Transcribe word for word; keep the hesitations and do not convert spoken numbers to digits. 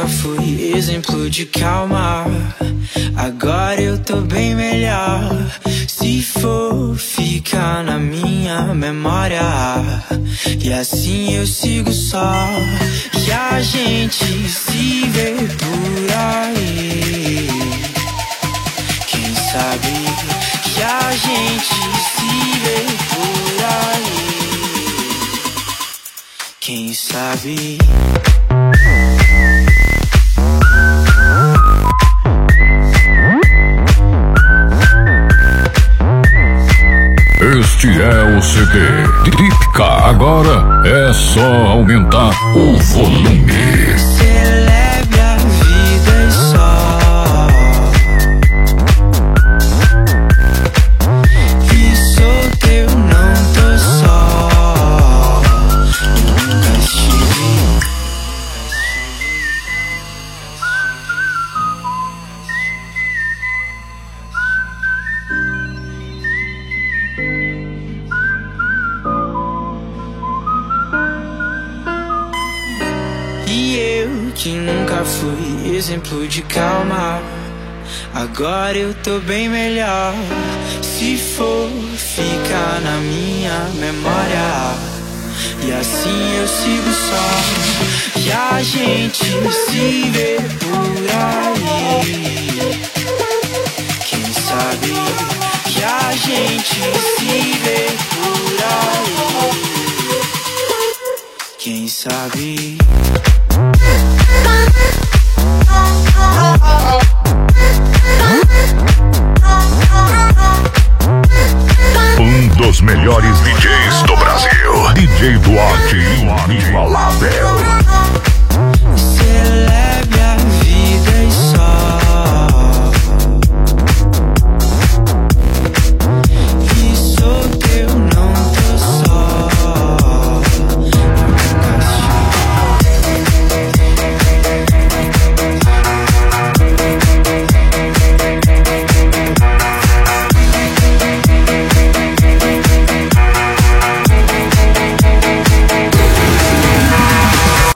nunca fui exemplo de calma. Agora eu tô bem melhor. Se for ficar na minha memória, e assim eu sigo só. E a gente se vê por aí. Quem sabe que a gente se vê por aí. Quem sabe? Este é o C D Típica. Agora é só aumentar o volume. Celebre a vida e só. E solteiro não tô só. Nunca estive. E eu que nunca fui exemplo de calma, agora eu tô bem melhor. Se for ficar na minha memória, e assim eu sigo só. E a gente se vê por aí. Quem sabe? E a gente se vê por aí. Quem sabe? Um dos melhores D Js do Brasil, D J Duarte Inigualável.